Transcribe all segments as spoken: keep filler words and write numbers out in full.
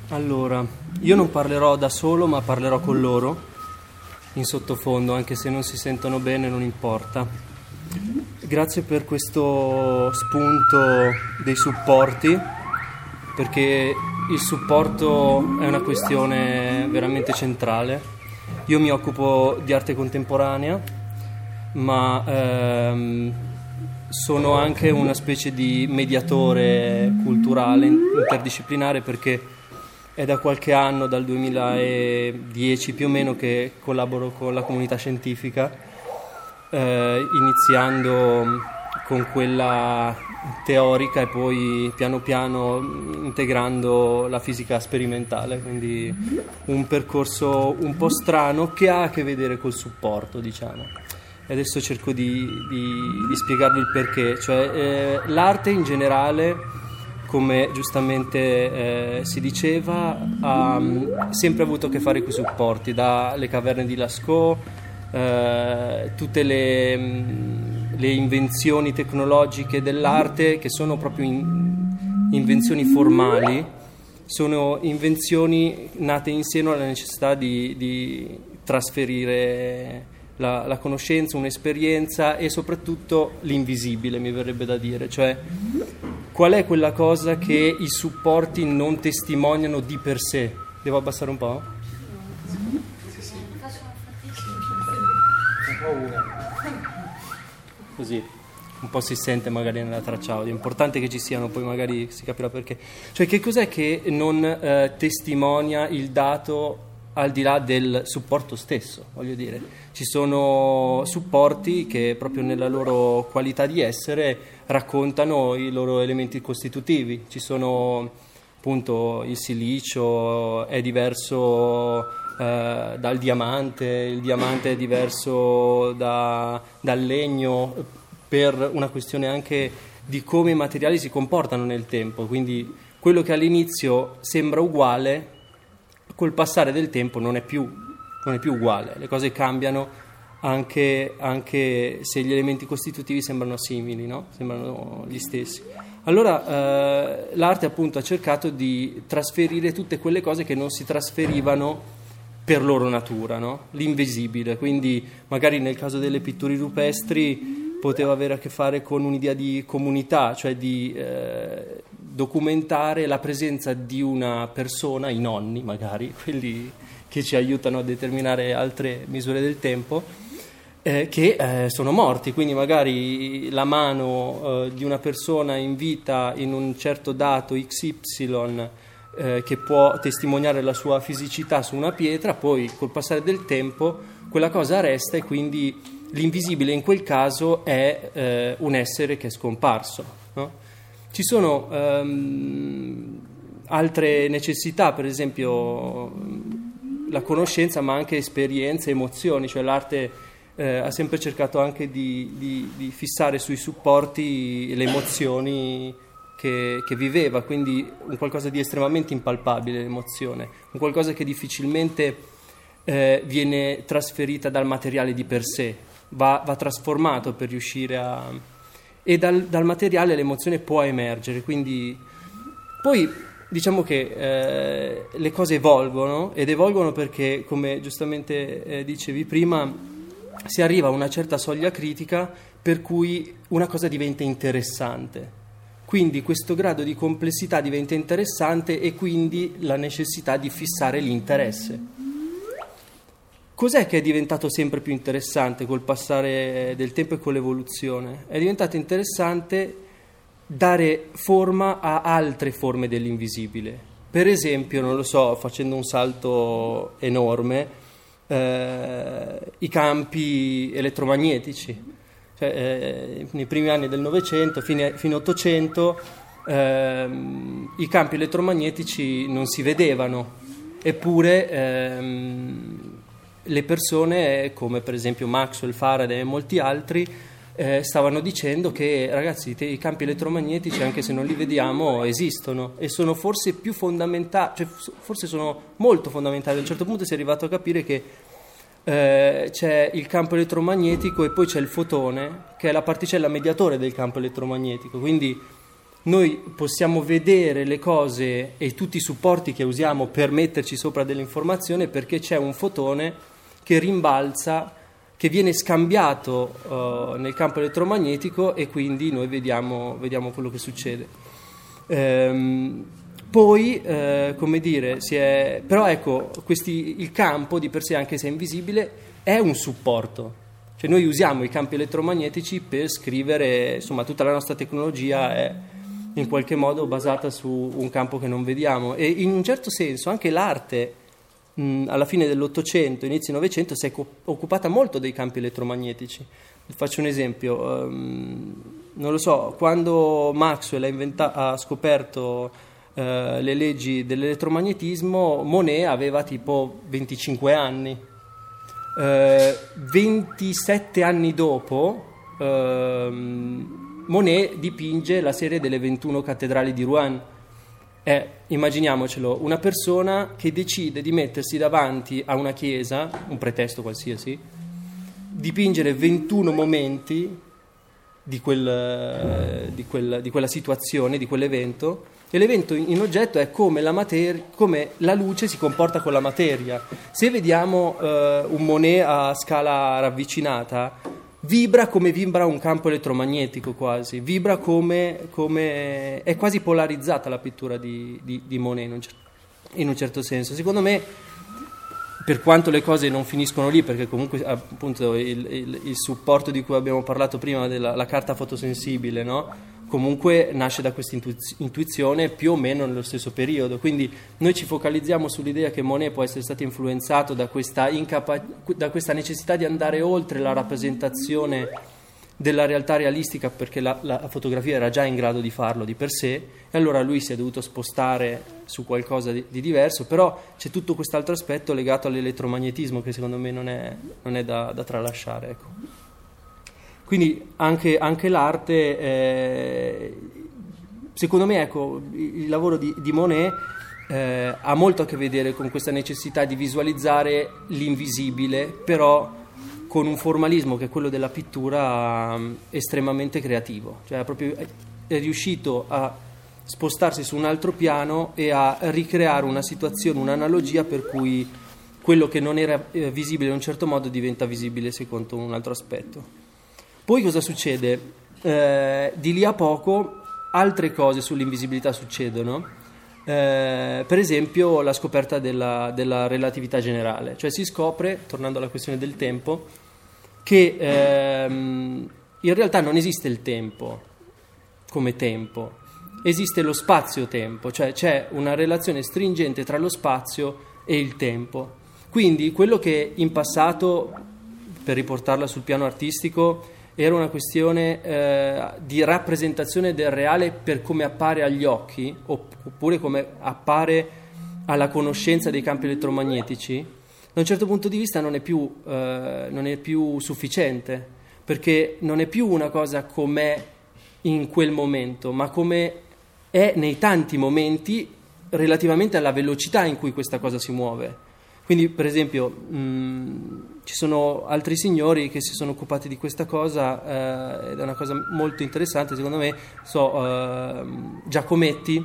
Allora, io non parlerò da solo, ma parlerò con loro in sottofondo, anche se non si sentono bene, non importa. Grazie per questo spunto dei supporti, perché il supporto è una questione veramente centrale. Io mi occupo di arte contemporanea, ma ehm, sono anche una specie di mediatore culturale interdisciplinare, perché è da qualche anno, dal duemiladieci più o meno, che collaboro con la comunità scientifica, eh, iniziando con quella teorica e poi piano piano integrando la fisica sperimentale, quindi un percorso un po' strano che ha a che vedere col supporto, diciamo. E adesso cerco di, di, di spiegarvi il perché. Cioè, eh, l'arte in generale, come giustamente eh, si diceva, ha sempre avuto a che fare con i supporti, dalle caverne di Lascaux, eh, tutte le, le invenzioni tecnologiche dell'arte, che sono proprio in, invenzioni formali, sono invenzioni nate in seno alla necessità di, di trasferire la, la conoscenza, un'esperienza e soprattutto l'invisibile, mi verrebbe da dire, cioè qual è quella cosa che i supporti non testimoniano di per sé? Devo abbassare un po'? Sì, sì. Un po' una. Così un po' si sente magari nella traccia audio. È importante che ci siano, poi magari si capirà perché. Cioè, che cos'è che non eh, testimonia il dato al di là del supporto stesso? Voglio dire, ci sono supporti che proprio nella loro qualità di essere raccontano i loro elementi costitutivi. Ci sono appunto il silicio è diverso eh, dal diamante, il diamante è diverso da, dal legno, per una questione anche di come i materiali si comportano nel tempo. Quindi quello che all'inizio sembra uguale, col passare del tempo non è più, non è più uguale, le cose cambiano anche, anche se gli elementi costitutivi sembrano simili, no? Sembrano gli stessi. Allora eh, l'arte appunto ha cercato di trasferire tutte quelle cose che non si trasferivano per loro natura, no? L'invisibile, quindi magari nel caso delle pitture rupestri poteva avere a che fare con un'idea di comunità, cioè di eh, documentare la presenza di una persona, i nonni magari, quelli che ci aiutano a determinare altre misure del tempo, eh, che eh, sono morti, quindi magari la mano eh, di una persona in vita in un certo dato X Y eh, che può testimoniare la sua fisicità su una pietra, poi col passare del tempo quella cosa resta e quindi l'invisibile in quel caso è eh, un essere che è scomparso, no? Ci sono ehm, altre necessità, per esempio la conoscenza, ma anche esperienze, emozioni, cioè l'arte eh, ha sempre cercato anche di, di, di fissare sui supporti le emozioni che, che viveva, quindi un qualcosa di estremamente impalpabile, l'emozione, un qualcosa che difficilmente eh, viene trasferita dal materiale di per sé, va, va trasformato per riuscire a... e dal, dal materiale l'emozione può emergere, quindi poi diciamo che eh, le cose evolvono ed evolvono perché, come giustamente eh, dicevi prima, si arriva a una certa soglia critica per cui una cosa diventa interessante, quindi questo grado di complessità diventa interessante e quindi la necessità di fissare l'interesse. Cos'è che è diventato sempre più interessante col passare del tempo e con l'evoluzione? È diventato interessante dare forma a altre forme dell'invisibile. Per esempio, non lo so, facendo un salto enorme, eh, i campi elettromagnetici. Cioè, eh, nei primi anni del Novecento, fine, fine Ottocento, ehm, i campi elettromagnetici non si vedevano, eppure... Ehm, le persone, come per esempio Maxwell, Faraday e molti altri, eh, stavano dicendo che, ragazzi, te, i campi elettromagnetici, anche se non li vediamo, esistono e sono forse più fondamentali, cioè forse sono molto fondamentali. A un certo punto si è arrivato a capire che eh, c'è il campo elettromagnetico e poi c'è il fotone, che è la particella mediatore del campo elettromagnetico, quindi noi possiamo vedere le cose e tutti i supporti che usiamo per metterci sopra dell'informazione perché c'è un fotone che rimbalza, che viene scambiato uh, nel campo elettromagnetico e quindi noi vediamo, vediamo quello che succede. Ehm, poi, eh, come dire, si è, però ecco, questi, il campo di per sé, anche se è invisibile, è un supporto. Cioè noi usiamo i campi elettromagnetici per scrivere, insomma, tutta la nostra tecnologia è in qualche modo basata su un campo che non vediamo e in un certo senso anche l'arte mh, alla fine dell'Ottocento, inizio Novecento si è co- occupata molto dei campi elettromagnetici. Faccio un esempio, um, non lo so, quando Maxwell ha, inventa- ha scoperto uh, le leggi dell'elettromagnetismo, Monet aveva tipo venticinque anni. Uh, ventisette anni dopo uh, Monet dipinge la serie delle ventuno cattedrali di Rouen. Eh, immaginiamocelo, una persona che decide di mettersi davanti a una chiesa, un pretesto qualsiasi, dipingere ventuno momenti di, quel, di, quel, di quella situazione, di quell'evento, e l'evento in oggetto è come la, mater- come la luce si comporta con la materia. Se vediamo eh, un Monet a scala ravvicinata, vibra come vibra un campo elettromagnetico quasi, vibra come, come è quasi polarizzata la pittura di, di, di Monet in un, cer- in un certo senso. Secondo me, per quanto le cose non finiscono lì, perché comunque appunto il, il, il supporto di cui abbiamo parlato prima della la carta fotosensibile, no? Comunque nasce da questa intuiz- intuizione più o meno nello stesso periodo, quindi noi ci focalizziamo sull'idea che Monet può essere stato influenzato da questa, incapa- da questa necessità di andare oltre la rappresentazione della realtà realistica, perché la, la fotografia era già in grado di farlo di per sé, e allora lui si è dovuto spostare su qualcosa di, di diverso, però c'è tutto quest'altro aspetto legato all'elettromagnetismo che secondo me non è, non è da, da tralasciare, ecco. Quindi anche, anche l'arte, eh, secondo me, ecco, il lavoro di, di Monet eh, ha molto a che vedere con questa necessità di visualizzare l'invisibile, però con un formalismo che è quello della pittura um, estremamente creativo. Cioè è proprio è riuscito a spostarsi su un altro piano e a ricreare una situazione, un'analogia per cui quello che non era eh, visibile in un certo modo diventa visibile secondo un altro aspetto. Poi cosa succede? Eh, di lì a poco altre cose sull'invisibilità succedono, eh, per esempio la scoperta della, della relatività generale, cioè si scopre, tornando alla questione del tempo, che ehm, in realtà non esiste il tempo come tempo, esiste lo spazio-tempo, cioè c'è una relazione stringente tra lo spazio e il tempo. Quindi quello che in passato, per riportarla sul piano artistico, era una questione eh, di rappresentazione del reale per come appare agli occhi, oppure come appare alla conoscenza dei campi elettromagnetici, da un certo punto di vista non è più, eh, non è più sufficiente, perché non è più una cosa com'è in quel momento, ma come è nei tanti momenti relativamente alla velocità in cui questa cosa si muove. Quindi, per esempio, mh, ci sono altri signori che si sono occupati di questa cosa, eh, ed è una cosa molto interessante, secondo me. So, eh, Giacometti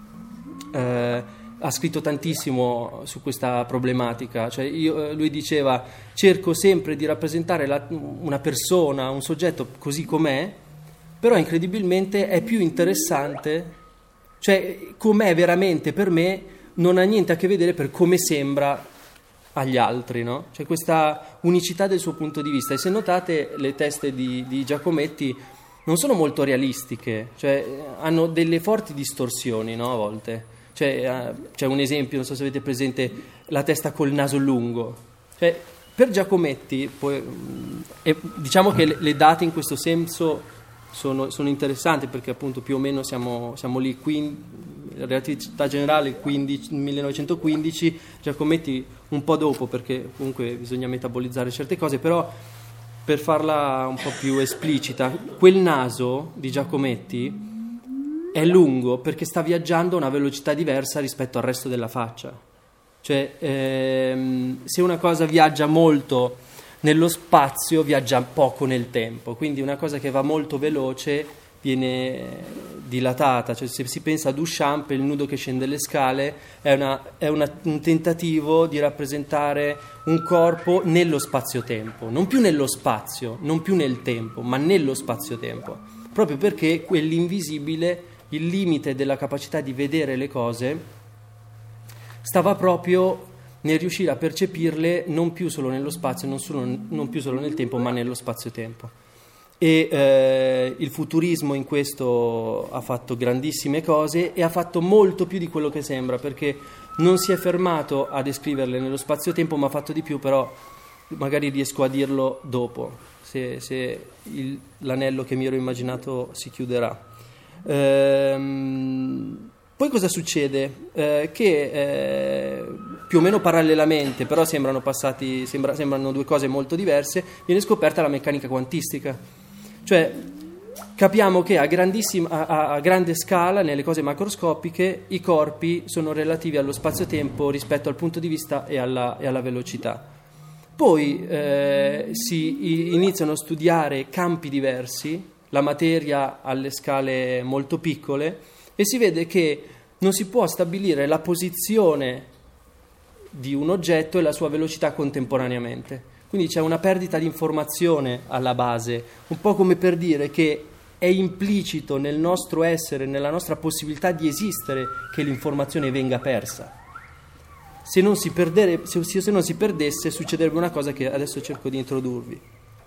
eh, ha scritto tantissimo su questa problematica. Cioè io, lui diceva: cerco sempre di rappresentare la, una persona, un soggetto così com'è, però incredibilmente è più interessante, cioè com'è veramente per me non ha niente a che vedere per come sembra agli altri, no? C'è questa unicità del suo punto di vista, e se notate le teste di, di Giacometti non sono molto realistiche, cioè hanno delle forti distorsioni, no? A volte, cioè, uh, c'è un esempio, non so se avete presente la testa col naso lungo, cioè per Giacometti poi, e diciamo che le, le date in questo senso sono, sono interessanti, perché appunto più o meno siamo, siamo lì, quindi relatività generale quindici, millenovecentoquindici, Giacometti un po' dopo, perché comunque bisogna metabolizzare certe cose, però per farla un po' più esplicita, quel naso di Giacometti è lungo perché sta viaggiando a una velocità diversa rispetto al resto della faccia. Cioè ehm, se una cosa viaggia molto nello spazio, viaggia poco nel tempo, quindi una cosa che va molto veloce viene dilatata, cioè se si pensa a Duchamp, il nudo che scende le scale è, una, è una, un tentativo di rappresentare un corpo nello spazio-tempo, non più nello spazio, non più nel tempo, ma nello spazio-tempo, proprio perché quell'invisibile, il limite della capacità di vedere le cose, stava proprio nel riuscire a percepirle non più solo nello spazio, non, solo, non più solo nel tempo, ma nello spazio-tempo. E eh, il futurismo in questo ha fatto grandissime cose e ha fatto molto più di quello che sembra, perché non si è fermato a descriverle nello spazio-tempo, ma ha fatto di più, però magari riesco a dirlo dopo, se, se il, l'anello che mi ero immaginato si chiuderà. Ehm, poi cosa succede? Eh, che eh, più o meno parallelamente, però sembrano passati, sembra, sembrano due cose molto diverse, viene scoperta la meccanica quantistica. Cioè capiamo che a, grandissima, a, a grande scala, nelle cose macroscopiche, i corpi sono relativi allo spazio-tempo rispetto al punto di vista e alla, e alla velocità. Poi eh, si iniziano a studiare campi diversi, la materia alle scale molto piccole, e si vede che non si può stabilire la posizione di un oggetto e la sua velocità contemporaneamente. Quindi c'è una perdita di informazione alla base, un po' come per dire che è implicito nel nostro essere, nella nostra possibilità di esistere, che l'informazione venga persa. Se non si perdere, se, se non si perdesse, succederebbe una cosa che adesso cerco di introdurvi.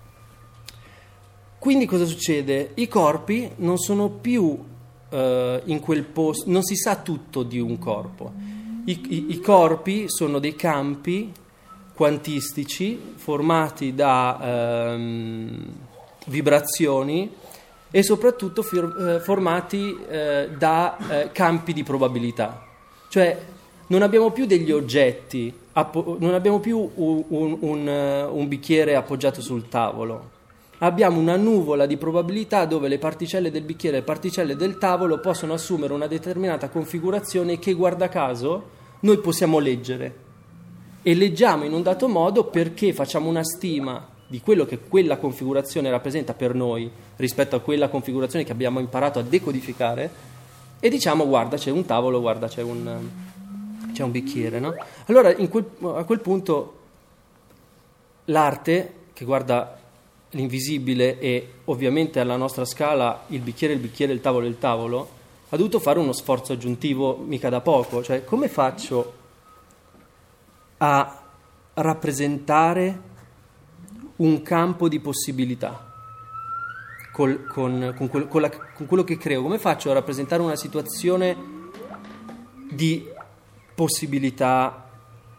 Quindi cosa succede? I corpi non sono più eh, in quel posto, non si sa tutto di un corpo. I, i, i corpi sono dei campi quantistici formati da ehm, vibrazioni e soprattutto fir- eh, formati eh, da eh, campi di probabilità. Cioè non abbiamo più degli oggetti, appo- non abbiamo più un, un, un, un bicchiere appoggiato sul tavolo. Abbiamo una nuvola di probabilità dove le particelle del bicchiere e le particelle del tavolo possono assumere una determinata configurazione che, guarda caso, noi possiamo leggere. E leggiamo in un dato modo perché facciamo una stima di quello che quella configurazione rappresenta per noi rispetto a quella configurazione che abbiamo imparato a decodificare, e diciamo guarda c'è un tavolo, guarda c'è un, c'è un bicchiere, no? Allora in quel, a quel punto l'arte, che guarda l'invisibile e ovviamente alla nostra scala il bicchiere, il bicchiere, il tavolo, il tavolo, ha dovuto fare uno sforzo aggiuntivo mica da poco. Cioè come faccio a rappresentare un campo di possibilità col, con, con, quel, con, la, con quello che creo? Come faccio a rappresentare una situazione di possibilità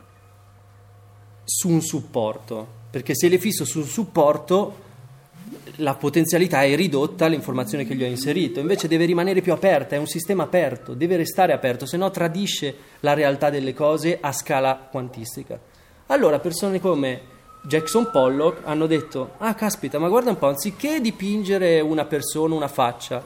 su un supporto? Perché se le fisso su un supporto la potenzialità è ridotta all'informazione che gli ho inserito, invece deve rimanere più aperta, è un sistema aperto, deve restare aperto, se no tradisce la realtà delle cose a scala quantistica. Allora persone come Jackson Pollock hanno detto: ah caspita, ma guarda un po', anziché dipingere una persona, una faccia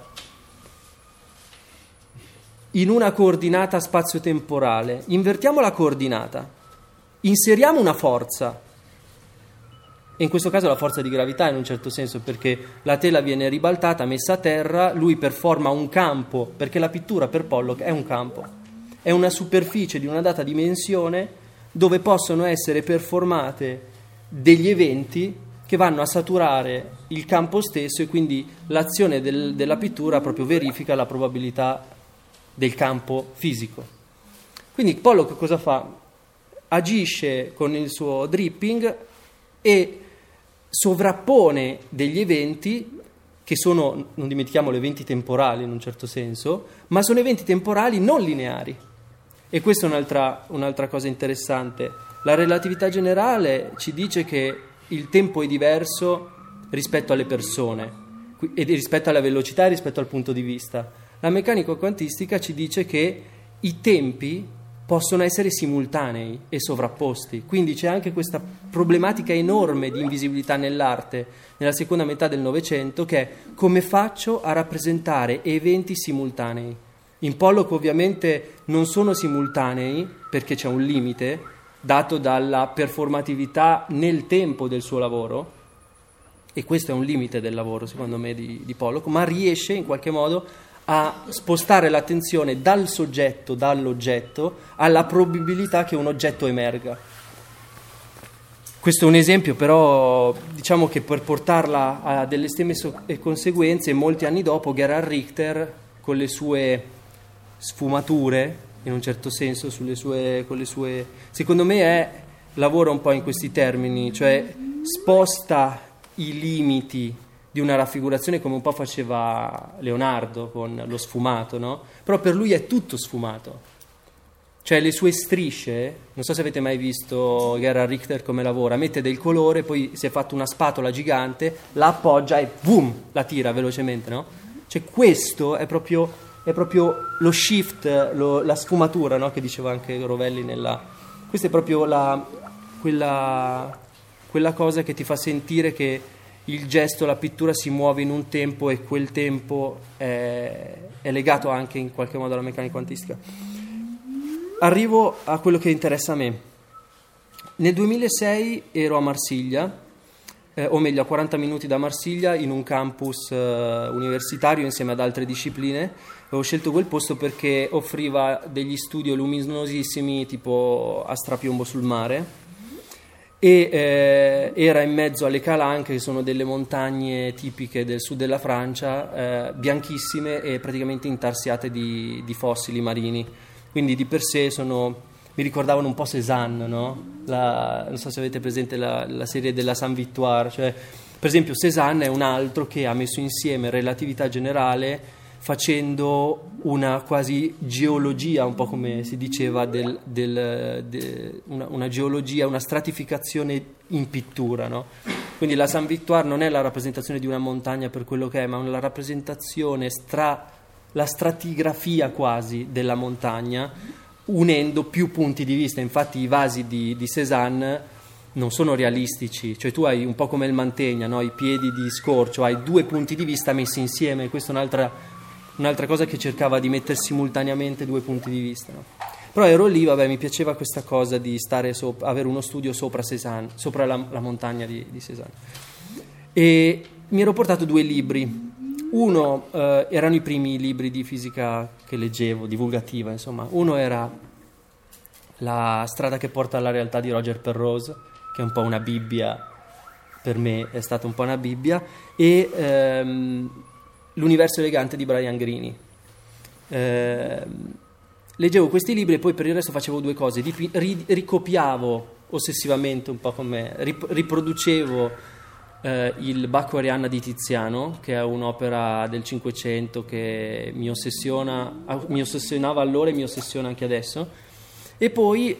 in una coordinata spazio-temporale, invertiamo la coordinata, inseriamo una forza. E in questo caso la forza di gravità in un certo senso, perché la tela viene ribaltata, messa a terra, lui performa un campo, perché la pittura per Pollock è un campo, è una superficie di una data dimensione dove possono essere performate degli eventi che vanno a saturare il campo stesso, e quindi l'azione del, della pittura proprio verifica la probabilità del campo fisico. Quindi Pollock cosa fa? Agisce con il suo dripping e sovrappone degli eventi che sono, non dimentichiamo, eventi temporali in un certo senso, ma sono eventi temporali non lineari. E questa è un'altra, un'altra cosa interessante. La relatività generale ci dice che il tempo è diverso rispetto alle persone e rispetto alla velocità e rispetto al punto di vista. La meccanica quantistica ci dice che i tempi possono essere simultanei e sovrapposti, quindi c'è anche questa problematica enorme di invisibilità nell'arte nella seconda metà del Novecento, che è: come faccio a rappresentare eventi simultanei? In Pollock ovviamente non sono simultanei perché c'è un limite dato dalla performatività nel tempo del suo lavoro, e questo è un limite del lavoro secondo me di, di Pollock, ma riesce in qualche modo a spostare l'attenzione dal soggetto, dall'oggetto, alla probabilità che un oggetto emerga. Questo è un esempio, però diciamo che per portarla a delle estreme so- conseguenze, molti anni dopo Gerhard Richter, con le sue sfumature, in un certo senso, sulle sue, con le sue, secondo me è, lavora un po' in questi termini, cioè sposta i limiti di una raffigurazione come un po' faceva Leonardo con lo sfumato, no? Però per lui è tutto sfumato. Cioè le sue strisce, non so se avete mai visto Gerhard Richter come lavora, mette del colore, poi si è fatto una spatola gigante, la appoggia e boom, la tira velocemente, no? Cioè questo è proprio, è proprio lo shift, lo, la sfumatura, no? Che diceva anche Rovelli nella... Questa è proprio la, quella, quella cosa che ti fa sentire che il gesto, la pittura si muove in un tempo e quel tempo è, è legato anche in qualche modo alla meccanica quantistica. Arrivo a quello che interessa a me. Nel duemilasei ero a Marsiglia, eh, o meglio a quaranta minuti da Marsiglia, in un campus eh, universitario insieme ad altre discipline. Avevo scelto quel posto perché offriva degli studio luminosissimi tipo a strapiombo sul mare, e eh, era in mezzo alle Calanques, che sono delle montagne tipiche del sud della Francia, eh, bianchissime e praticamente intarsiate di, di fossili marini, quindi di per sé sono, mi ricordavano un po' Cézanne, no? La, non so se avete presente la, la serie della Sainte-Victoire, cioè, per esempio Cézanne è un altro che ha messo insieme relatività generale facendo una quasi geologia, un po' come si diceva, del, del, de, una, una geologia, una stratificazione in pittura, no? Quindi la Sainte-Victoire non è la rappresentazione di una montagna per quello che è, ma la rappresentazione, stra, la stratigrafia quasi della montagna, unendo più punti di vista. Infatti i vasi di, di Cézanne non sono realistici, cioè tu hai un po' come il Mantegna, no? I piedi di scorcio, hai due punti di vista messi insieme, questa è un'altra... Un'altra cosa che cercava di mettere simultaneamente due punti di vista, no? Però ero lì, vabbè, mi piaceva questa cosa di stare sopra, avere uno studio sopra Cézanne, sopra la, la montagna di, di Cézanne. E mi ero portato due libri. Uno eh, erano i primi libri di fisica che leggevo, divulgativa, insomma. Uno era La strada che porta alla realtà di Roger Penrose, che è un po' una Bibbia, per me è stata un po' una Bibbia, e ehm, L'universo elegante di Brian Greene. Eh, leggevo questi libri e poi per il resto facevo due cose: Dipi- ri- ricopiavo ossessivamente, un po' come rip- riproducevo eh, il Bacco Arianna di Tiziano, che è un'opera del Cinquecento che mi ossessiona, mi ossessionava allora e mi ossessiona anche adesso. E poi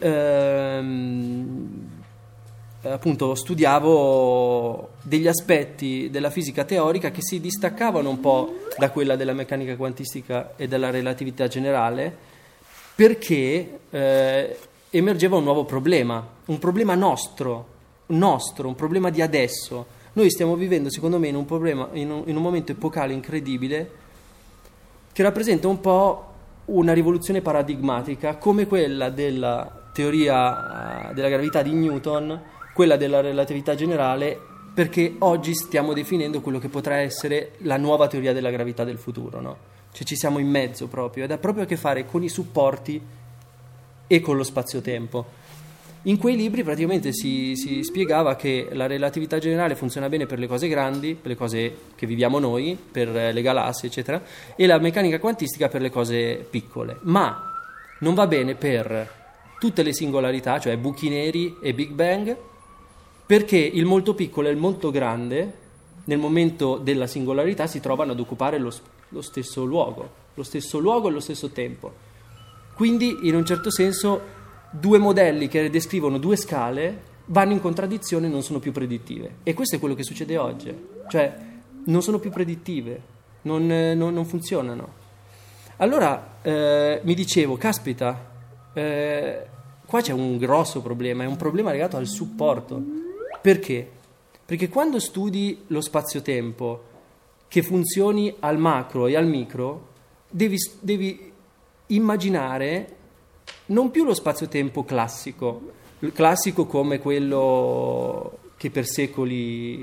ehm, appunto studiavo degli aspetti della fisica teorica che si distaccavano un po' da quella della meccanica quantistica e della relatività generale, perché eh, emergeva un nuovo problema, un problema nostro, nostro, un problema di adesso. Noi stiamo vivendo, secondo me, in un, problema, in un, in un momento epocale incredibile che rappresenta un po' una rivoluzione paradigmatica, come quella della teoria della gravità di Newton, quella della relatività generale, perché oggi stiamo definendo quello che potrà essere la nuova teoria della gravità del futuro, no? Cioè ci siamo in mezzo proprio, ed ha proprio a che fare con i supporti e con lo spazio-tempo. In quei libri praticamente si, si spiegava che la relatività generale funziona bene per le cose grandi, per le cose che viviamo noi, per le galassie, eccetera, e la meccanica quantistica per le cose piccole, ma non va bene per tutte le singolarità, cioè buchi neri e Big Bang, perché il molto piccolo e il molto grande nel momento della singolarità si trovano ad occupare lo, lo stesso luogo, lo stesso luogo e lo stesso tempo. Quindi in un certo senso due modelli che descrivono due scale vanno in contraddizione e non sono più predittive. E questo è quello che succede oggi, cioè non sono più predittive, non, non, non funzionano. Allora eh, mi dicevo, caspita, eh, qua c'è un grosso problema, è un problema legato al supporto. Perché? Perché quando studi lo spazio-tempo che funzioni al macro e al micro, devi, devi immaginare non più lo spazio-tempo classico, il classico come quello che per secoli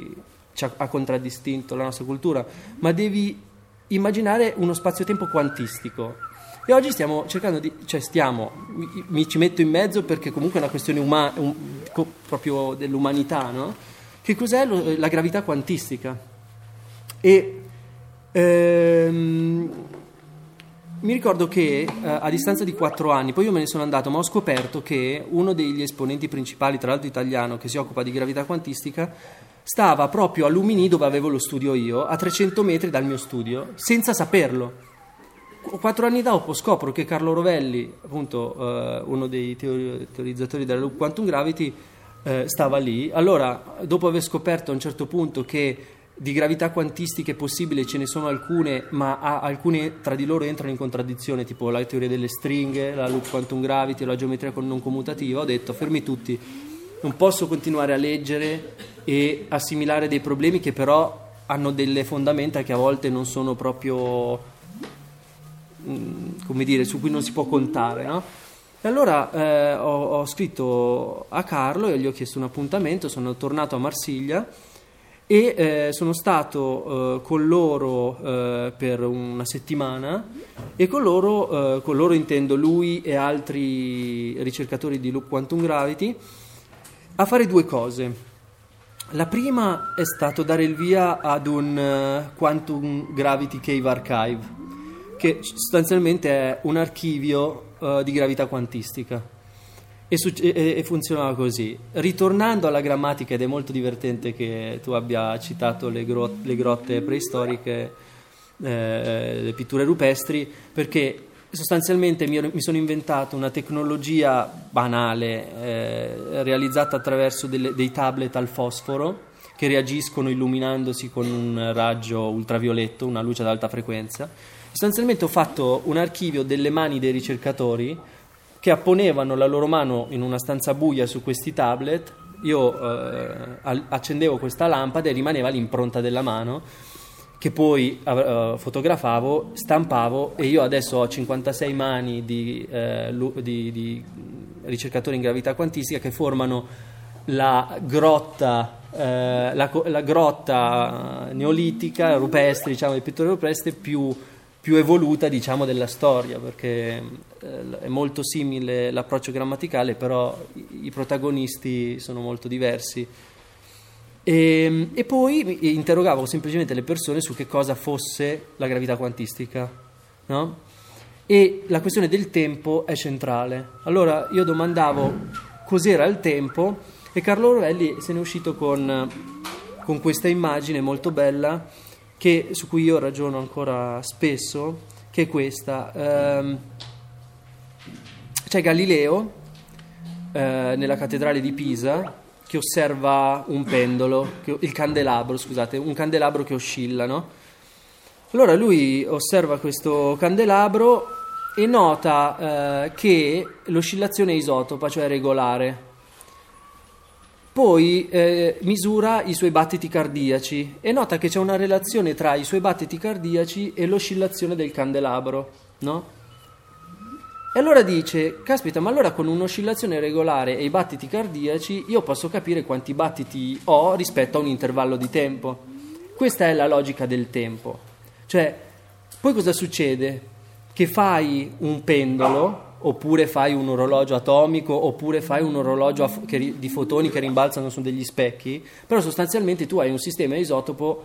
ci ha, ha contraddistinto la nostra cultura, ma devi immaginare uno spazio-tempo quantistico. E oggi stiamo cercando di, cioè stiamo, mi, mi ci metto in mezzo perché comunque è una questione umana, un, co, proprio dell'umanità, no? Che cos'è lo, la gravità quantistica? E ehm, mi ricordo che eh, a distanza di quattro anni, poi io me ne sono andato, ma ho scoperto che uno degli esponenti principali, tra l'altro italiano, che si occupa di gravità quantistica, stava proprio a Lumini, dove avevo lo studio io, a trecento metri dal mio studio, senza saperlo. Quattro anni dopo scopro che Carlo Rovelli, appunto eh, uno dei teori- teorizzatori della loop quantum gravity, eh, stava lì. Allora, dopo aver scoperto a un certo punto che di gravità quantistiche possibili ce ne sono alcune, ma a, alcune tra di loro entrano in contraddizione, tipo la teoria delle stringhe, la loop quantum gravity o la geometria non commutativa, ho detto fermi tutti, non posso continuare a leggere e assimilare dei problemi che però hanno delle fondamenta che a volte non sono proprio, come dire, su cui non si può contare, no? E allora eh, ho, ho scritto a Carlo e gli ho chiesto un appuntamento, sono tornato a Marsiglia e eh, sono stato eh, con loro eh, per una settimana e con loro, eh, con loro intendo lui e altri ricercatori di Loop Quantum Gravity, a fare due cose. La prima è stato dare il via ad un uh, Quantum Gravity Cave Archive, che sostanzialmente è un archivio uh, di gravità quantistica e, su- e-, e funzionava così. Ritornando alla grammatica, ed è molto divertente che tu abbia citato le, gro- le grotte preistoriche, eh, le pitture rupestri, perché sostanzialmente mi, mi sono inventato una tecnologia banale eh, realizzata attraverso delle, dei tablet al fosforo che reagiscono illuminandosi con un raggio ultravioletto, una luce ad alta frequenza. Sostanzialmente ho fatto un archivio delle mani dei ricercatori che apponevano la loro mano in una stanza buia su questi tablet, io eh, accendevo questa lampada e rimaneva l'impronta della mano che poi uh, fotografavo, stampavo, e io adesso ho cinquantasei mani di, eh, di, di ricercatori in gravità quantistica che formano la grotta eh, la, la grotta neolitica, rupestre, diciamo, di pitture rupestre più più evoluta, diciamo, della storia, perché eh, è molto simile l'approccio grammaticale, però i, i protagonisti sono molto diversi. E, e poi interrogavo semplicemente le persone su che cosa fosse la gravità quantistica, no? E la questione del tempo è centrale. Allora io domandavo cos'era il tempo e Carlo Rovelli se ne è uscito con, con questa immagine molto bella, che, su cui io ragiono ancora spesso, che è questa. Ehm, c'è Galileo eh, nella cattedrale di Pisa che osserva un pendolo, che, il candelabro, scusate, un candelabro che oscilla, no? Allora lui osserva questo candelabro e nota eh, che l'oscillazione è isotopa, cioè regolare. Poi eh, misura i suoi battiti cardiaci e nota che c'è una relazione tra i suoi battiti cardiaci e l'oscillazione del candelabro, no? E allora dice, caspita, ma allora con un'oscillazione regolare e i battiti cardiaci io posso capire quanti battiti ho rispetto a un intervallo di tempo. Questa è la logica del tempo. Cioè, poi cosa succede? Che fai un pendolo, oppure fai un orologio atomico, oppure fai un orologio fo- che, di fotoni che rimbalzano su degli specchi, però sostanzialmente tu hai un sistema isotopo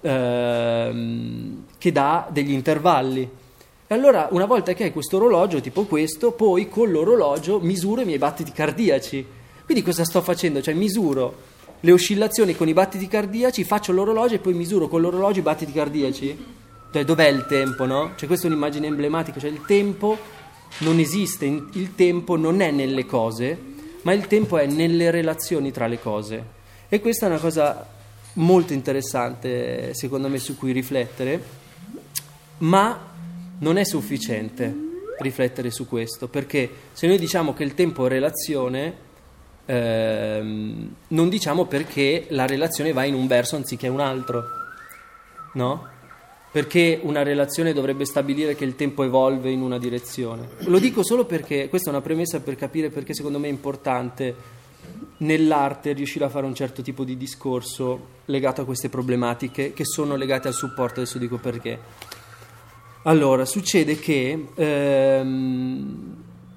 ehm, che dà degli intervalli. E allora una volta che hai questo orologio tipo questo, poi con l'orologio misuro i miei battiti cardiaci. Quindi cosa sto facendo? Cioè misuro le oscillazioni con i battiti cardiaci, faccio l'orologio e poi misuro con l'orologio i battiti cardiaci. Cioè dov'è il tempo, no? Cioè questa è un'immagine emblematica, cioè il tempo non esiste, il tempo non è nelle cose, ma il tempo è nelle relazioni tra le cose. E questa è una cosa molto interessante, secondo me, su cui riflettere, ma non è sufficiente riflettere su questo, perché se noi diciamo che il tempo è relazione, ehm, non diciamo perché la relazione va in un verso anziché un altro, no? Perché una relazione dovrebbe stabilire che il tempo evolve in una direzione. Lo dico solo perché questa è una premessa per capire perché secondo me è importante nell'arte riuscire a fare un certo tipo di discorso legato a queste problematiche che sono legate al supporto. Adesso dico perché. Allora, succede che ehm,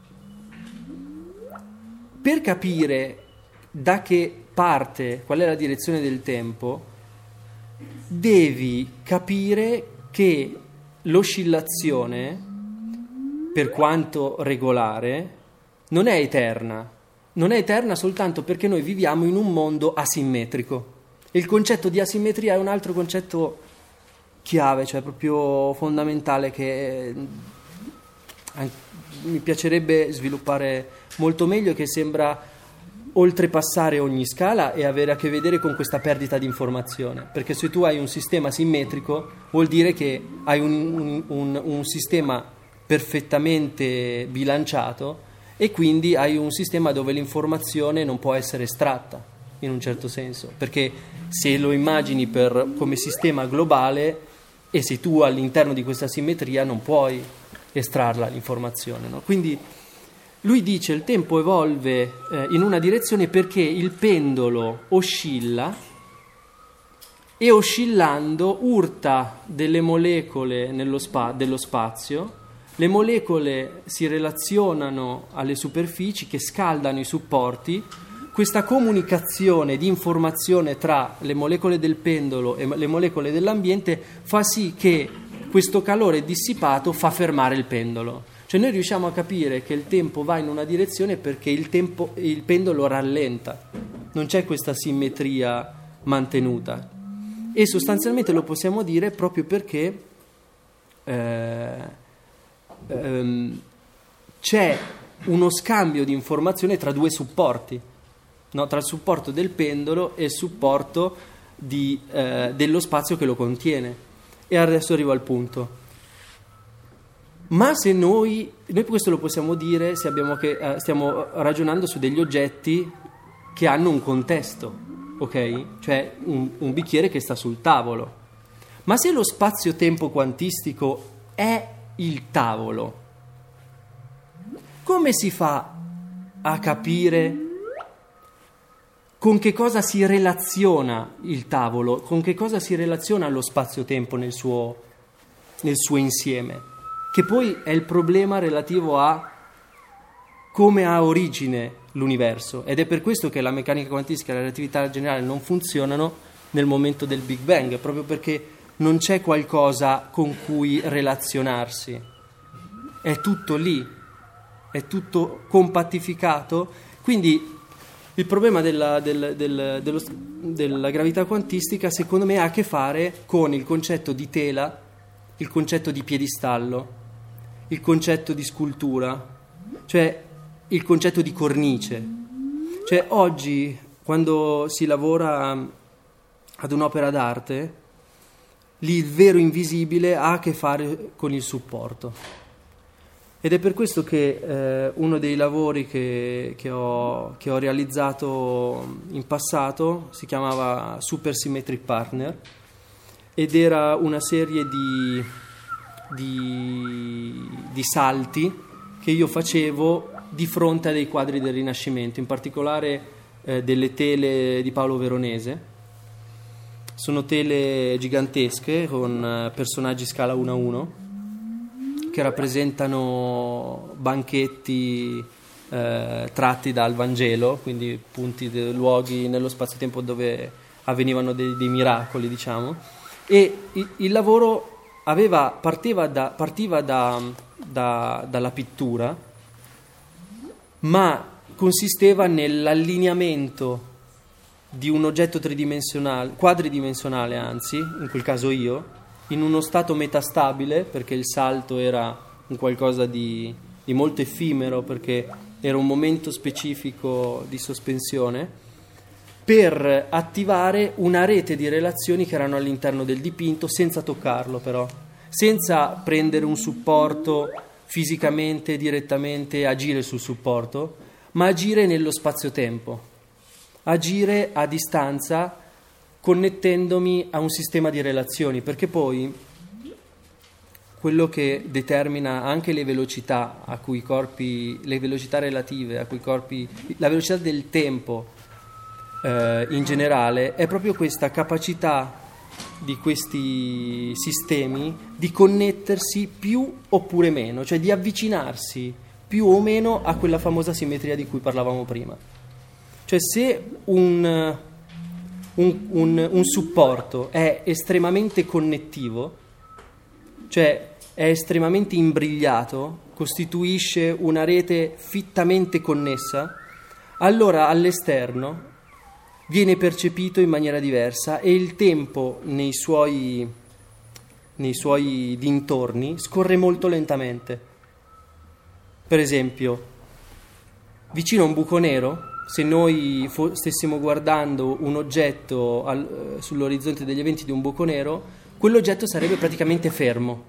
per capire da che parte, qual è la direzione del tempo, devi capire che l'oscillazione, per quanto regolare, non è eterna. Non è eterna soltanto perché noi viviamo in un mondo asimmetrico. Il concetto di asimmetria è un altro concetto chiave, cioè proprio fondamentale, che mi piacerebbe sviluppare molto meglio, che sembra oltrepassare ogni scala e avere a che vedere con questa perdita di informazione, perché se tu hai un sistema simmetrico vuol dire che hai un, un, un, un sistema perfettamente bilanciato, e quindi hai un sistema dove l'informazione non può essere estratta in un certo senso, perché se lo immagini per, come sistema globale, e se tu all'interno di questa simmetria non puoi estrarla l'informazione, no? Quindi lui dice il tempo evolve eh, in una direzione perché il pendolo oscilla, e oscillando urta delle molecole nello spa- dello spazio. Le molecole si relazionano alle superfici che scaldano i supporti. Questa comunicazione di informazione tra le molecole del pendolo e le molecole dell'ambiente fa sì che questo calore dissipato fa fermare il pendolo. Cioè noi riusciamo a capire che il tempo va in una direzione perché il, tempo, il pendolo rallenta, non c'è questa simmetria mantenuta, e sostanzialmente lo possiamo dire proprio perché eh, ehm, c'è uno scambio di informazione tra due supporti, no? Tra il supporto del pendolo e il supporto di, eh, dello spazio che lo contiene. E adesso arrivo al punto. Ma se noi, noi questo lo possiamo dire se abbiamo che, eh, stiamo ragionando su degli oggetti che hanno un contesto, ok? Cioè un, un bicchiere che sta sul tavolo. Ma se lo spazio-tempo quantistico è il tavolo, come si fa a capire con che cosa si relaziona il tavolo, con che cosa si relaziona lo spazio-tempo nel suo, nel suo insieme? Che poi è il problema relativo a come ha origine l'universo, ed è per questo che la meccanica quantistica e la relatività generale non funzionano nel momento del Big Bang, proprio perché non c'è qualcosa con cui relazionarsi, è tutto lì, è tutto compattificato. Quindi il problema della, del, del, dello, della gravità quantistica, secondo me, ha a che fare con il concetto di tela, il concetto di piedistallo, il concetto di scultura, cioè il concetto di cornice. Cioè oggi, quando si lavora ad un'opera d'arte, lì il vero invisibile ha a che fare con il supporto. Ed è per questo che eh, uno dei lavori che, che, ho, che ho realizzato in passato si chiamava Supersymmetric Partner, ed era una serie di, di, di salti che io facevo di fronte a dei quadri del Rinascimento, in particolare eh, delle tele di Paolo Veronese. Sono tele gigantesche con eh, personaggi scala uno a uno che rappresentano banchetti eh, tratti dal Vangelo, quindi punti de, luoghi nello spazio-tempo dove avvenivano dei, dei miracoli, diciamo. E il, il lavoro aveva, partiva, da, partiva da, da, dalla pittura, ma consisteva nell'allineamento di un oggetto tridimensionale, quadridimensionale anzi, in quel caso io, in uno stato metastabile, perché il salto era un qualcosa di, di molto effimero, perché era un momento specifico di sospensione, per attivare una rete di relazioni che erano all'interno del dipinto, senza toccarlo però, senza prendere un supporto fisicamente, direttamente, agire sul supporto, ma agire nello spazio-tempo, agire a distanza, connettendomi a un sistema di relazioni, perché poi quello che determina anche le velocità a cui i corpi, le velocità relative a cui i corpi, la velocità del tempo eh, in generale è proprio questa capacità di questi sistemi di connettersi più oppure meno, cioè di avvicinarsi più o meno a quella famosa simmetria di cui parlavamo prima. Cioè se un, un, un, un supporto è estremamente connettivo, cioè è estremamente imbrigliato, costituisce una rete fittamente connessa, allora all'esterno viene percepito in maniera diversa e il tempo nei suoi, nei suoi dintorni scorre molto lentamente. Per esempio, vicino a un buco nero, se noi fo- stessimo guardando un oggetto al, sull'orizzonte degli eventi di un buco nero, quell'oggetto sarebbe praticamente fermo.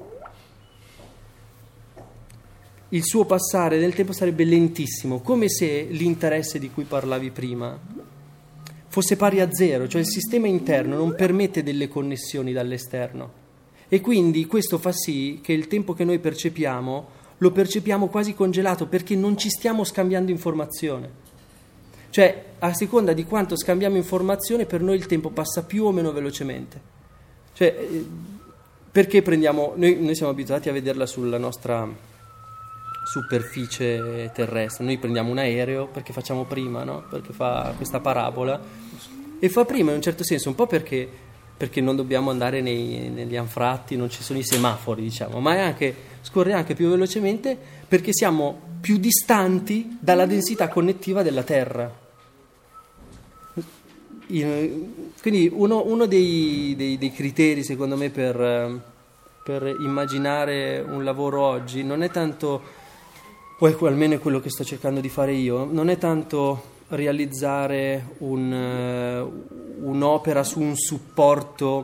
Il suo passare del tempo sarebbe lentissimo, come se l'interesse di cui parlavi prima fosse pari a zero, cioè il sistema interno non permette delle connessioni dall'esterno e quindi questo fa sì che il tempo che noi percepiamo lo percepiamo quasi congelato perché non ci stiamo scambiando informazione. Cioè, a seconda di quanto scambiamo informazione, per noi il tempo passa più o meno velocemente. Cioè, perché prendiamo... Noi, noi siamo abituati a vederla sulla nostra superficie terrestre. Noi prendiamo un aereo perché facciamo prima, no? Perché fa questa parabola. E fa prima in un certo senso, un po' perché, perché non dobbiamo andare nei, negli anfratti, non ci sono i semafori, diciamo, ma è anche, scorre anche più velocemente perché siamo più distanti dalla densità connettiva della Terra. Quindi uno, uno dei, dei, dei criteri secondo me per, per immaginare un lavoro oggi non è tanto, o è almeno è quello che sto cercando di fare io, non è tanto realizzare un, uh, un'opera su un supporto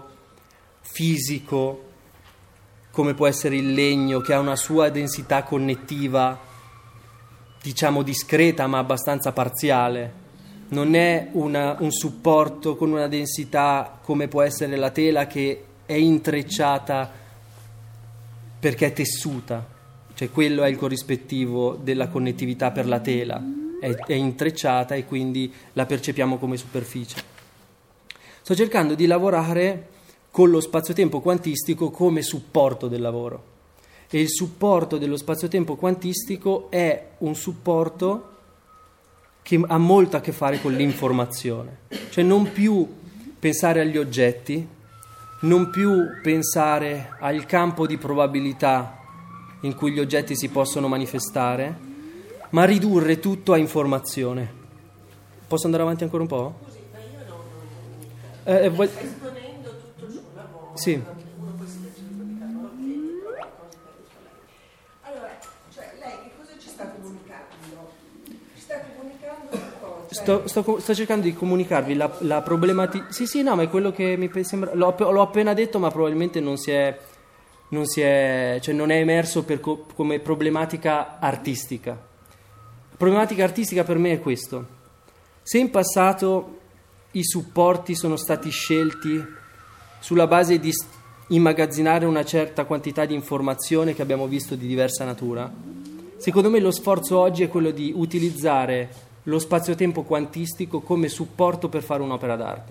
fisico come può essere il legno, che ha una sua densità connettiva diciamo discreta ma abbastanza parziale. Non è una, un supporto con una densità come può essere la tela che è intrecciata perché è tessuta, cioè quello è il corrispettivo della connettività per la tela, è, è intrecciata e quindi la percepiamo come superficie. Sto cercando di lavorare con lo spazio-tempo quantistico come supporto del lavoro e il supporto dello spazio-tempo quantistico è un supporto che ha molto a che fare con l'informazione, cioè non più pensare agli oggetti, non più pensare al campo di probabilità in cui gli oggetti si possono manifestare, ma ridurre tutto a informazione. Posso andare avanti ancora un po'? Scusi, ma io non... non... Eh, vuoi... Stai esponendo tutto il suo lavoro, sì. Uno poi si legge il capitolo, vedi, però cose che ha detto lei. Allora, cioè, lei che cosa ci sta comunicando? Ci sta comunicando che cosa? Sto, sto, sto cercando di comunicarvi la, la problematica. Sì, sì, no, ma è quello che mi sembra. L'ho, l'ho appena detto, ma probabilmente non si è, non si è, cioè non è emerso per co, come problematica artistica. La problematica artistica per me è questo: se in passato i supporti sono stati scelti sulla base di immagazzinare una certa quantità di informazione che abbiamo visto di diversa natura, secondo me lo sforzo oggi è quello di utilizzare lo spazio-tempo quantistico come supporto per fare un'opera d'arte.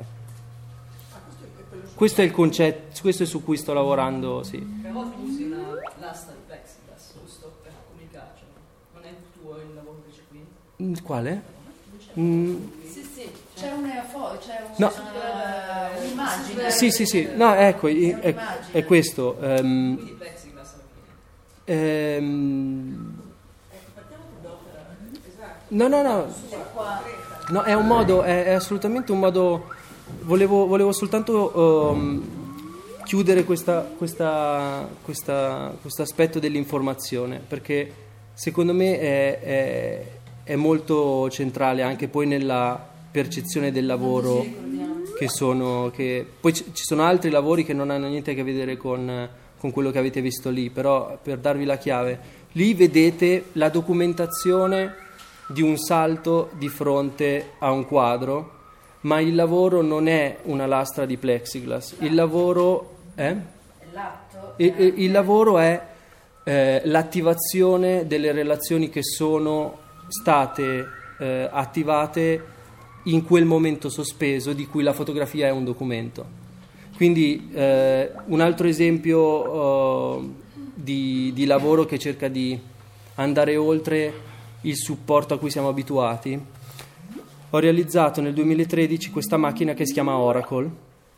Questo è il concetto, questo è su cui sto lavorando, sì. Però tu usi una lastra di plexiglass, giusto? Per comunicarci, non è tuo il lavoro che c'è qui? Quale? Mm. Sì, sì, c'è una foto, c'è un, No. uh, un'immagine. Sì, sì, sì, no, ecco, è, è, è questo. Um, Quindi plexiglass alla fine. ehm, no, no, no, Qua. no, è un modo, è, è assolutamente un modo. Volevo, volevo soltanto um, chiudere questa, questa, questa, questo aspetto dell'informazione, perché secondo me è, è, è molto centrale anche poi nella percezione del lavoro, che sono, che, poi ci sono altri lavori che non hanno niente a che vedere con, con quello che avete visto lì, però per darvi la chiave, lì vedete la documentazione di un salto di fronte a un quadro, ma il lavoro non è una lastra di plexiglass, il lavoro è, L'atto. e, e, il lavoro è eh, l'attivazione delle relazioni che sono state eh, attivate in quel momento sospeso di cui la fotografia è un documento. Quindi eh, un altro esempio uh, di, di lavoro che cerca di andare oltre il supporto a cui siamo abituati. Ho realizzato nel duemilatredici questa macchina che si chiama Oracle,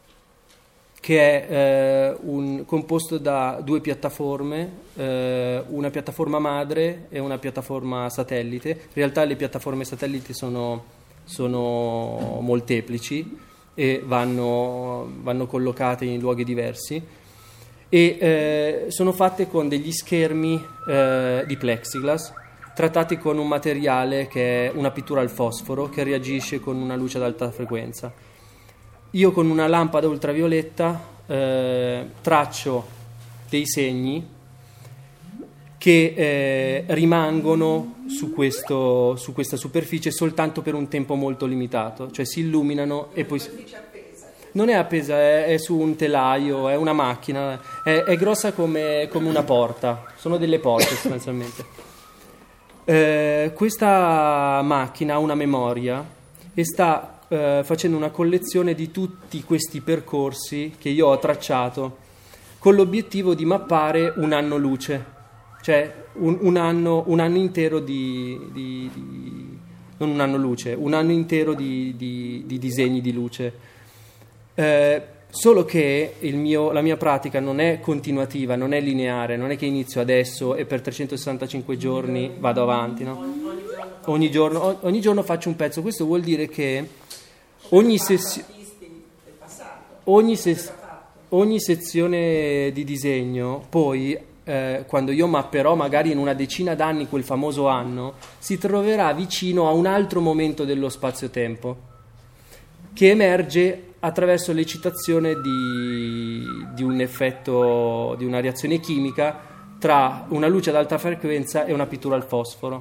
che è eh, un, composto da due piattaforme, eh, una piattaforma madre e una piattaforma satellite. In realtà le piattaforme satelliti sono, sono molteplici e vanno, vanno collocate in luoghi diversi, e eh, sono fatte con degli schermi eh, di plexiglass trattati con un materiale che è una pittura al fosforo che reagisce con una luce ad alta frequenza. Io con una lampada ultravioletta eh, traccio dei segni che eh, rimangono su, questo, su questa superficie soltanto per un tempo molto limitato, cioè si illuminano e poi... Non è appesa, è, è su un telaio, è una macchina, è, è grossa come, come una porta, sono delle porte sostanzialmente. Eh, questa macchina ha una memoria e sta eh, facendo una collezione di tutti questi percorsi che io ho tracciato con l'obiettivo di mappare un anno luce. Cioè un, un, anno, un anno intero di, di, di non un anno luce, un anno intero di, di, di disegni di luce. Eh, solo che il mio, la mia pratica non è continuativa, non è lineare, non è che inizio adesso e per trecentosessantacinque giorni vado avanti, no? Ogni giorno, ogni giorno faccio un pezzo. Questo vuol dire che ogni, sessi- ogni, ses- ogni sezione di disegno poi, Eh, quando io mapperò magari in una decina d'anni quel famoso anno, si troverà vicino a un altro momento dello spazio-tempo che emerge attraverso l'eccitazione di, di un effetto, di una reazione chimica tra una luce ad alta frequenza e una pittura al fosforo.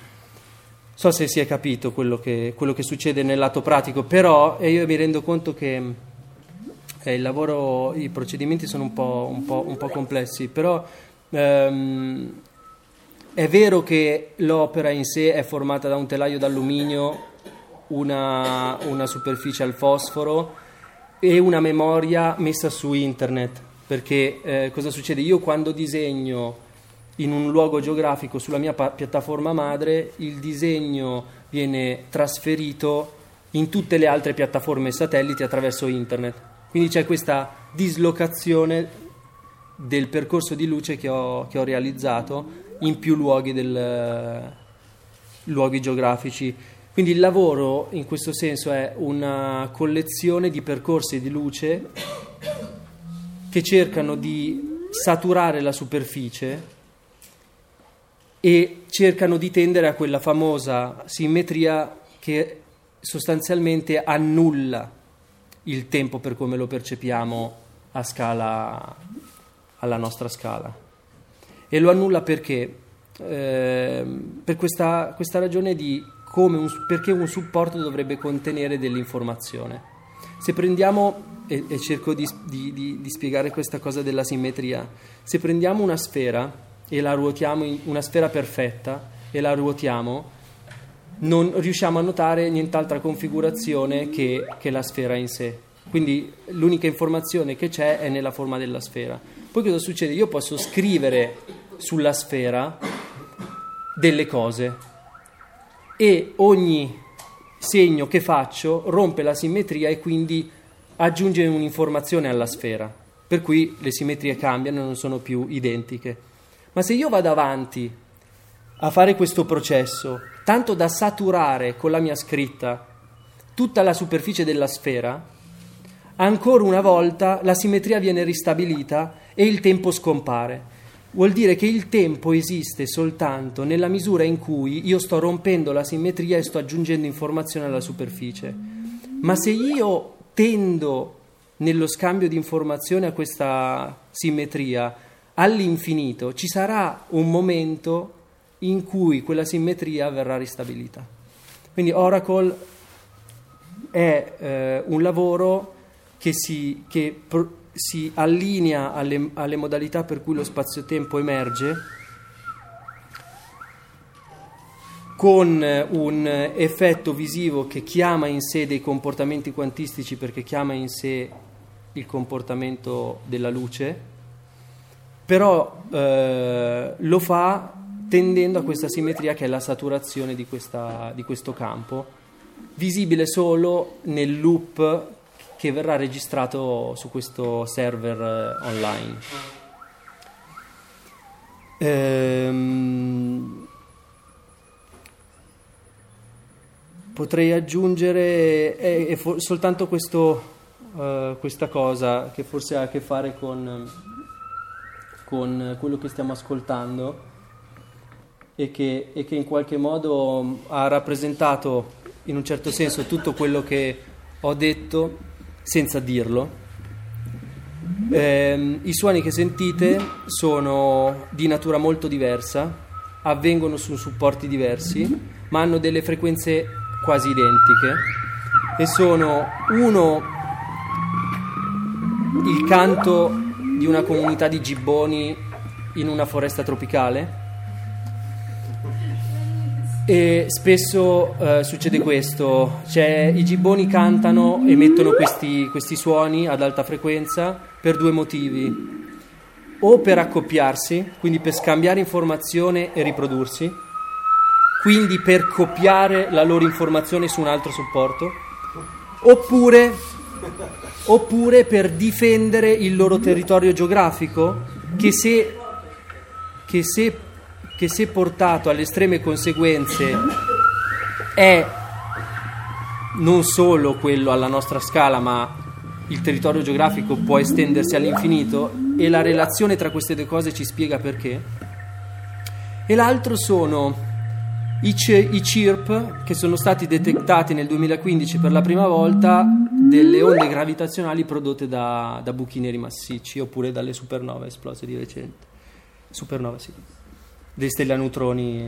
So se si è capito quello che, quello che succede nel lato pratico, però e io mi rendo conto che eh, il lavoro, i procedimenti sono un po', un po', un po' complessi, però Um, è vero che l'opera in sé è formata da un telaio d'alluminio, una, una superficie al fosforo e una memoria messa su internet, perché eh, cosa succede? Io quando disegno in un luogo geografico sulla mia pa- piattaforma madre, il disegno viene trasferito in tutte le altre piattaforme satelliti attraverso internet, quindi c'è questa dislocazione del percorso di luce che ho, che ho realizzato in più luoghi, del, luoghi geografici. Quindi il lavoro in questo senso è una collezione di percorsi di luce che cercano di saturare la superficie e cercano di tendere a quella famosa simmetria che sostanzialmente annulla il tempo per come lo percepiamo a scala alla nostra scala, e lo annulla perché eh, per questa, questa ragione di come un, perché un supporto dovrebbe contenere dell'informazione. Se prendiamo, e, e cerco di, di, di, di spiegare questa cosa della simmetria, se prendiamo una sfera e la ruotiamo in una sfera perfetta e la ruotiamo, non riusciamo a notare nient'altra configurazione che, che la sfera in sé, quindi l'unica informazione che c'è è nella forma della sfera. Poi cosa succede? Io posso scrivere sulla sfera delle cose e ogni segno che faccio rompe la simmetria e quindi aggiunge un'informazione alla sfera, per cui le simmetrie cambiano e non sono più identiche. Ma se io vado avanti a fare questo processo, tanto da saturare con la mia scritta tutta la superficie della sfera, ancora una volta la simmetria viene ristabilita e il tempo scompare. Vuol dire che il tempo esiste soltanto nella misura in cui io sto rompendo la simmetria e sto aggiungendo informazione alla superficie. Ma se io tendo nello scambio di informazione a questa simmetria all'infinito, ci sarà un momento in cui quella simmetria verrà ristabilita. Quindi Oracle è eh, un lavoro che si, che pro, si allinea alle, alle modalità per cui lo spazio-tempo emerge con un effetto visivo che chiama in sé dei comportamenti quantistici, perché chiama in sé il comportamento della luce, però eh, lo fa tendendo a questa simmetria che è la saturazione di, questa, di questo campo, visibile solo nel loop che verrà registrato su questo server eh, online. Ehm, potrei aggiungere eh, eh, fo- soltanto questo, eh, questa cosa che forse ha a che fare con, con quello che stiamo ascoltando e che, e che in qualche modo ha rappresentato in un certo senso tutto quello che ho detto senza dirlo. Eh, I suoni che sentite sono di natura molto diversa, avvengono su supporti diversi, ma hanno delle frequenze quasi identiche e sono uno il canto di una comunità di gibboni in una foresta tropicale. E spesso eh, succede questo, cioè i gibboni cantano, emettono questi, questi suoni ad alta frequenza per due motivi: o per accoppiarsi, quindi per scambiare informazione e riprodursi, quindi per copiare la loro informazione su un altro supporto, oppure, oppure per difendere il loro territorio geografico, che se, che se che se portato alle estreme conseguenze è non solo quello alla nostra scala, ma il territorio geografico può estendersi all'infinito, e la relazione tra queste due cose ci spiega perché. E l'altro sono i, c- i chirp, che sono stati detectati nel duemilaquindici per la prima volta, delle onde gravitazionali prodotte da, da buchi neri massicci oppure dalle supernove esplose di recente. Supernova, sì. Delle stelle a neutroni.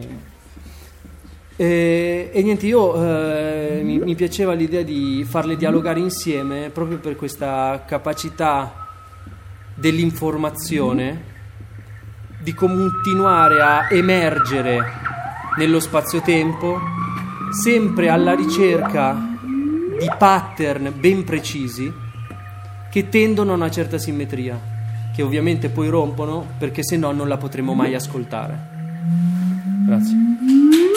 E, e niente, io eh, mi, mi piaceva l'idea di farle dialogare insieme proprio per questa capacità dell'informazione di continuare a emergere nello spazio-tempo, sempre alla ricerca di pattern ben precisi che tendono a una certa simmetria, che ovviamente poi rompono, perché se no non la potremo mai ascoltare. Grazie.